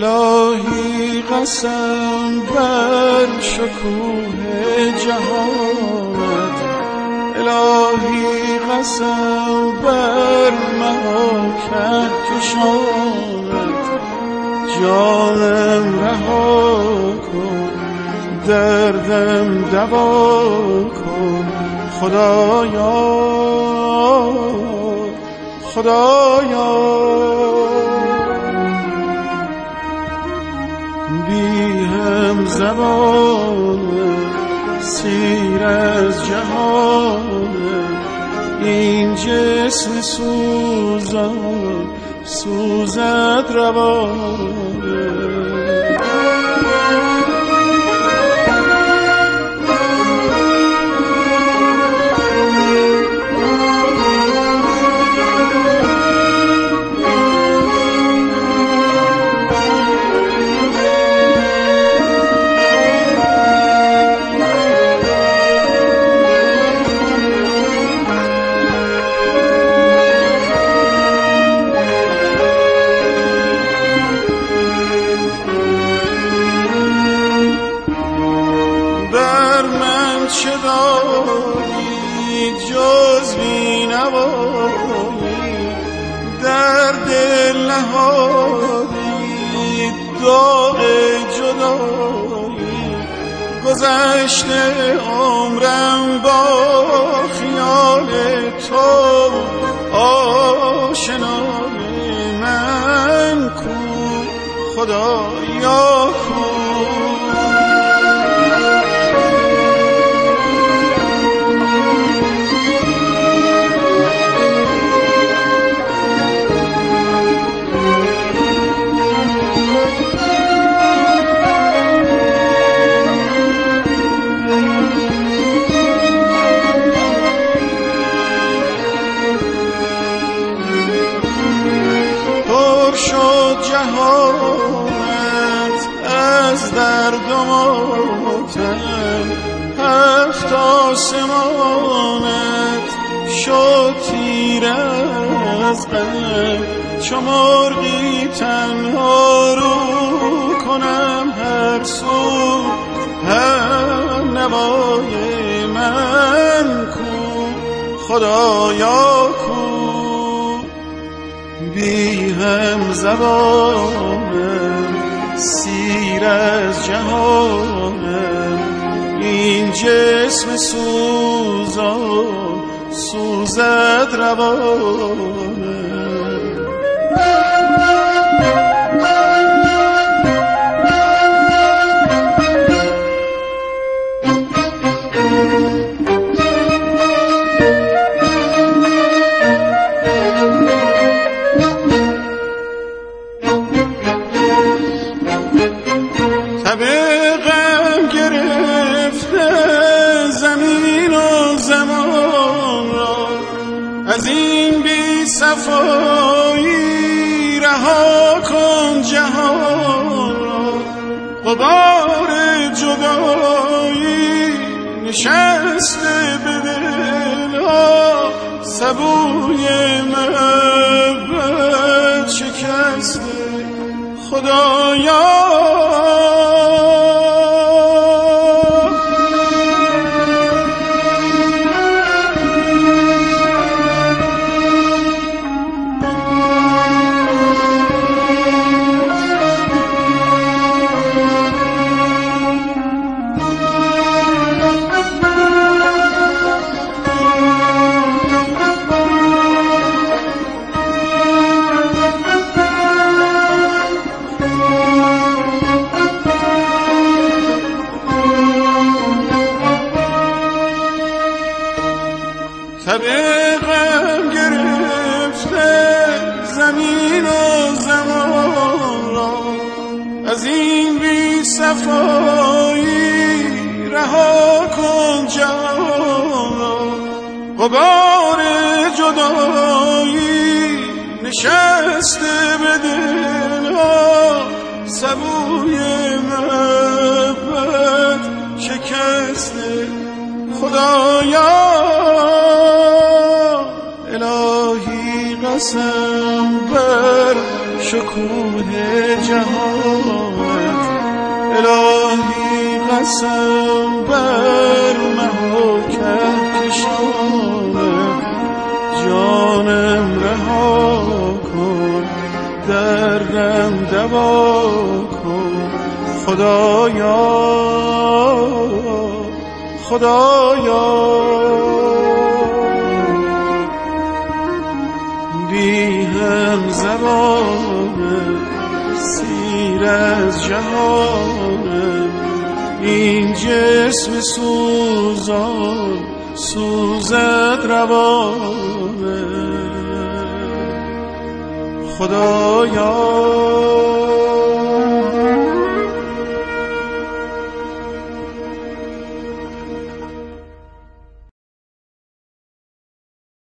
الهی قسم بر شکوه جهانت، الهی قسم بر مهاکت کشانت، جانم رها کن دردم دوا کن خدایا خدایا. بی هم زبان سیر از جهان، این جسم سوزان سوزد روانه. چه داری جز بینوایی، در دل نهادی داغ جدایی، گذشته عمرم با خیال تو، آشنای من کو خدایا کو. جهانت از درد و ماتم، هفت آسمانت شد تیر از غم، چو مرغی تنها رو کنم هر سو، هم نوای من کو خدایا کو. بی هم زبانم سیر از جهانم، این جسم سوزان سوزد روانم. غم گرفته زمین و زمان را، از این بی صفایی رها کن جهان را. غبار جدایی نشسته به دلها، سبوی محبت شکسته خدایا. غم گرفته زمین و زمان را، از این بی صفایی رها کن جهان را. غبار جدایی نشسته به دلها، سبوی محبت شکسته خدایا. الهی قسم بر شکوه جهان، الهی قسم بر محاکت کشانه جانم رها کن دردم دوا کن خدایا خدایا بی هم زبانه سیر از جهانه این جسم سوزان سوزد روانه خدایا